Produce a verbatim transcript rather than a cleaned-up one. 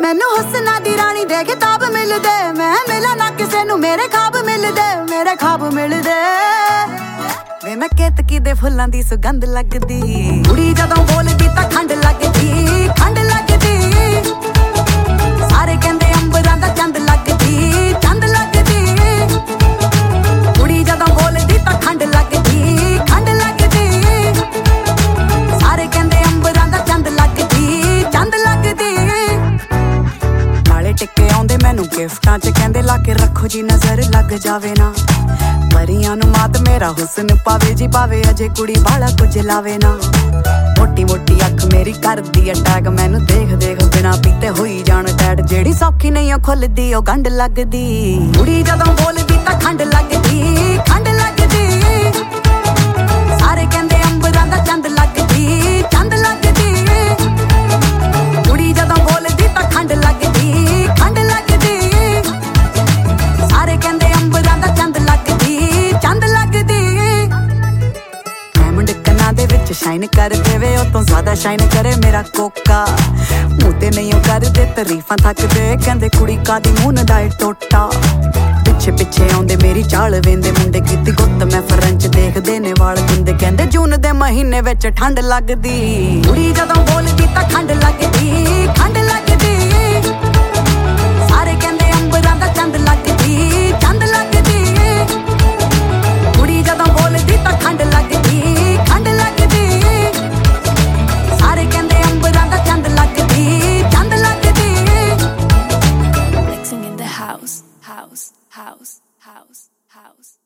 मैनू हुस्ना दी रानी दे किताब मिलदे, मैं मिला ना किसे नू मेरे ख्वाब मिलदे, मेरे ख्वाब मिलदे। वे मैं केतकी दे फुल्लां दी सुगंध लगदी, कुड़ी जदों बोलदी तां खंड लगदी, खंड लगदी। सारे कहंदे अंबरां दा चंद लगदी, चंद लगदी। कुड़ी जदों बोलदी तां खंड लगदी, खंड लगदी। सारे कहंदे अंबरां दा चंद लगदी, चंद लगदी। टिके आउंदे मैनू गिफ्टां च कहंदे लाके रखो जी नजर लग जावे ना, परियां नू मात मेरा हुस्न पावे जी पावे, अजे कुड़ी बाला कुछ लावे ना। मोटी मोटी अख मेरी करदी अटैक, मैनू देख देख बिना पीते होई जान टैड, जेड़ी सौखी नहीं ओ खुलदी ओ गंढ लगदी। कुड़ी जदों बोलदी तां खंड लगदी, खंड लगदी। सारे कहंदे अंबरां दा चंद लगदी, चंद लगदी। कुड़ी जदों बोलदी तां खंड लगदी, खंड लगदी। सारे कहंदे अंबरां दा चंद लगदी, चंद लगदी। डायमंड कन्नां दे विच शाइन कर देवे, ओ तों ज़्यादा शाइन करे मेरा कोका। मूंह ते नहीं ओ करदे तरीफां थकदे, कहंदे कुड़ी कादी मून दा ए टोटा। पिछे पिछे आउंदे मेरी चाल वेंदे मुंडे, कीती गुत्त मैं फ्रेंच देखदे ने वाल गुंदे, कहंदे जून दे महीने विच ठंड लगदी। कुड़ी जदों बोलदी तां खंड लगदी, खंड लगदी। सारे कहंदे अंबरां दा चंद लगदी, चंद लगदी। कुड़ी जदों बोलदी तां खंड लगदी, खंड लगदी। सारे कहंदे अंबरां दा चंद लगदी, चंद लगदी। Mixing in the house, house, house, house, house.